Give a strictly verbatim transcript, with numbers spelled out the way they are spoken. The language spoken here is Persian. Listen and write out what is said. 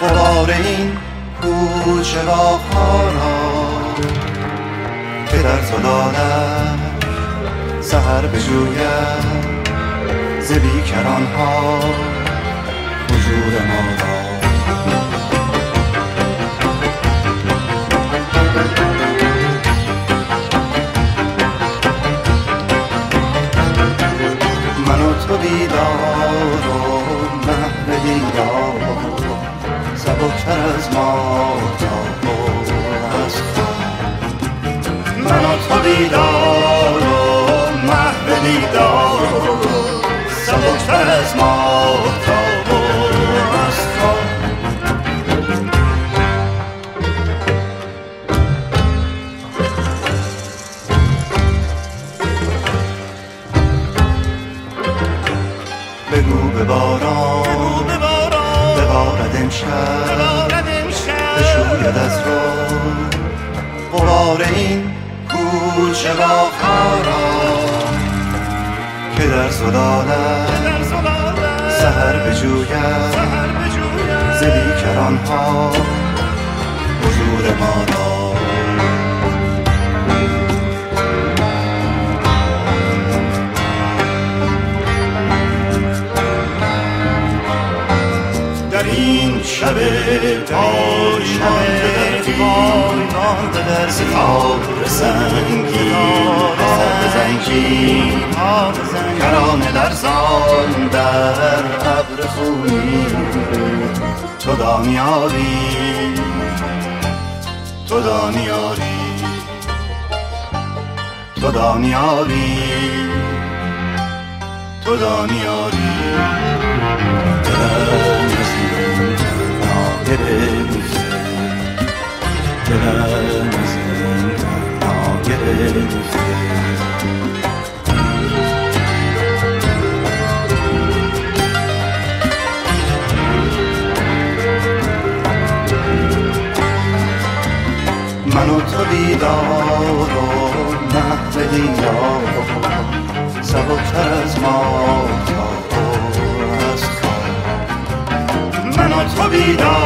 غبار این کوچه راه‌ها را که در زلالش سحر بجوید ز بیکران‌ها وجود ما را. من و تو دیدار و مهر دیدار سبکتر از ما تا از خود. من و تو دیدار و مهر دیدار سبکتر از ما تا از خود. بگو به باران ببارد امشب بشوید از رو غبار این کوچه راه‌ها را که در زلالش سحر بجوید ز بیکران‌ها وجود ما را. در این شب پای مانده در ستاره سنگین کرانه لرزان در ابر خونی تو دانیاری تو دانیاری تو دانیاری تو دانیاری دلم از این تنها گرفته دلم از این تنها گرفته. من و تو دیدار و مهر دیدار سبکتر از ما تا از خود. من و تو بیدار